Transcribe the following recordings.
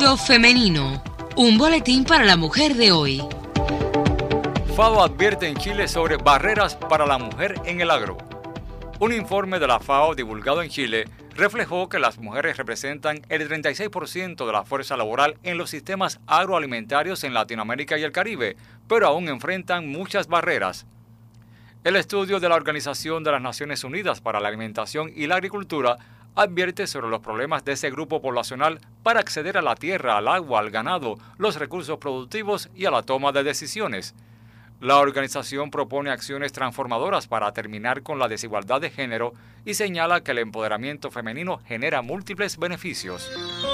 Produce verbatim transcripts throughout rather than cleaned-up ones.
Empleo femenino. Un boletín para la mujer de hoy. FAO advierte en Chile sobre barreras para la mujer en el agro. Un informe de la FAO divulgado en Chile reflejó que las mujeres representan el treinta y seis por ciento de la fuerza laboral en los sistemas agroalimentarios en Latinoamérica y el Caribe, pero aún enfrentan muchas barreras. El estudio de la Organización de las Naciones Unidas para la Alimentación y la Agricultura advierte sobre los problemas de ese grupo poblacional para acceder a la tierra, al agua, al ganado, los recursos productivos y a la toma de decisiones. La organización propone acciones transformadoras para terminar con la desigualdad de género y señala que el empoderamiento femenino genera múltiples beneficios.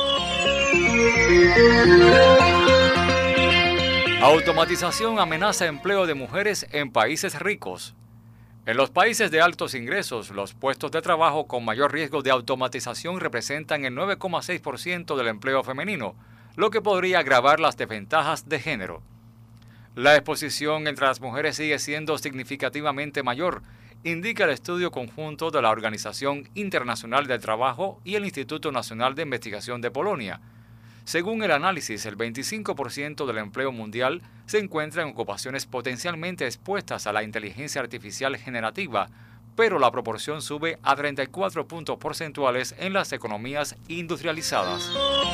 Automatización amenaza empleo de mujeres en países ricos. En los países de altos ingresos, los puestos de trabajo con mayor riesgo de automatización representan el nueve coma seis por ciento del empleo femenino, lo que podría agravar las desventajas de género. La exposición entre las mujeres sigue siendo significativamente mayor, indica el estudio conjunto de la Organización Internacional del Trabajo y el Instituto Nacional de Investigación de Polonia. Según el análisis, el veinticinco por ciento del empleo mundial se encuentra en ocupaciones potencialmente expuestas a la inteligencia artificial generativa, pero la proporción sube a treinta y cuatro puntos porcentuales en las economías industrializadas.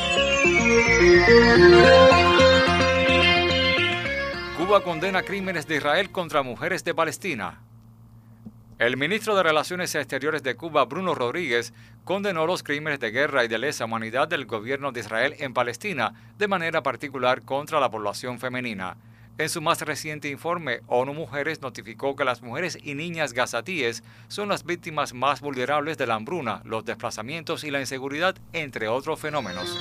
Cuba condena crímenes de Israel contra mujeres de Palestina. El ministro de Relaciones Exteriores de Cuba, Bruno Rodríguez, condenó los crímenes de guerra y de lesa humanidad del gobierno de Israel en Palestina, de manera particular contra la población femenina. En su más reciente informe, ONU Mujeres notificó que las mujeres y niñas gazatíes son las víctimas más vulnerables de la hambruna, los desplazamientos y la inseguridad, entre otros fenómenos.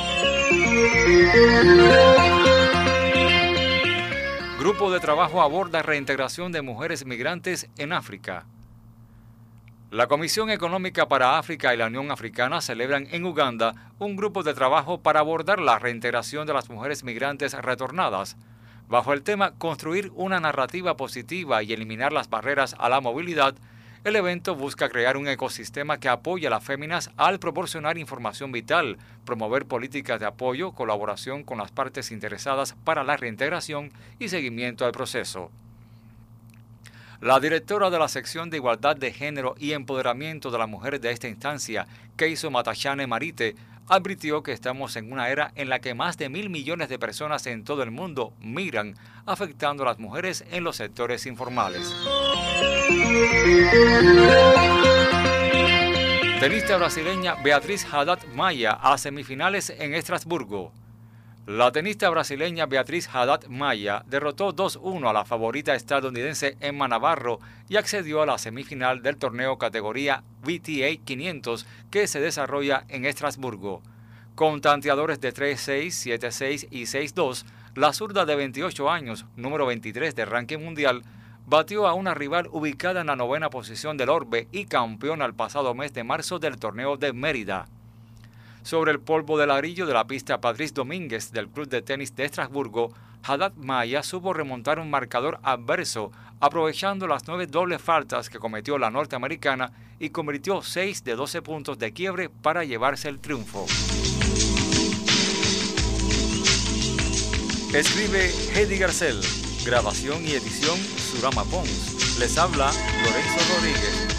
Grupo de trabajo aborda reintegración de mujeres migrantes en África. La Comisión Económica para África y la Unión Africana celebran en Uganda un grupo de trabajo para abordar la reintegración de las mujeres migrantes retornadas, bajo el tema Construir una narrativa positiva y eliminar las barreras a la movilidad. El evento busca crear un ecosistema que apoye a las féminas al proporcionar información vital, promover políticas de apoyo, colaboración con las partes interesadas para la reintegración y seguimiento al proceso. La directora de la sección de Igualdad de Género y Empoderamiento de las Mujeres de esta instancia, Keiso Matachane Marite, advirtió que estamos en una era en la que más de mil millones de personas en todo el mundo migran, afectando a las mujeres en los sectores informales. Tenista brasileña Beatriz Haddad Maia a semifinales en Estrasburgo. La tenista brasileña Beatriz Haddad Maia derrotó dos uno a la favorita estadounidense Emma Navarro y accedió a la semifinal del torneo categoría V T A quinientos que se desarrolla en Estrasburgo. Con tanteadores de tres seis, siete seis y seis dos, la zurda de veintiocho años, número veintitrés del ranking mundial, batió a una rival ubicada en la novena posición del orbe y campeona el pasado mes de marzo del torneo de Mérida. Sobre el polvo de ladrillo de la pista Patrice Domínguez del Club de Tenis de Estrasburgo, Haddad Maia supo remontar un marcador adverso, aprovechando las nueve dobles faltas que cometió la norteamericana y convirtió seis de doce puntos de quiebre para llevarse el triunfo. Escribe Heidi Garcel. Grabación y edición Surama Pons. Les habla Lorenzo Rodríguez.